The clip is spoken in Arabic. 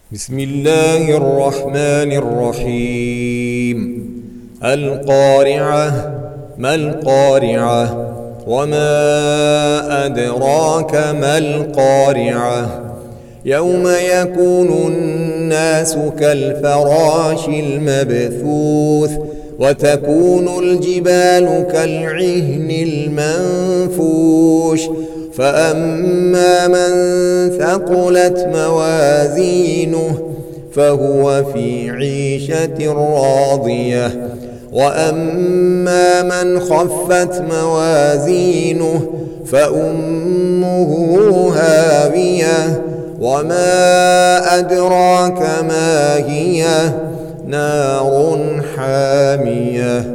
بسم الله الرحمن الرحيم. القارعة. ما القارعة؟ وما أدراك ما القارعة؟ يوم يكون الناس كالفراش المبثوث وتكون الجبال كالعهن المنفوش فأما من ثقلت موازينه فهو في عيشة راضية وأما من خفت موازينه فأمه هاوية وما أدراك ما هي نار حامية.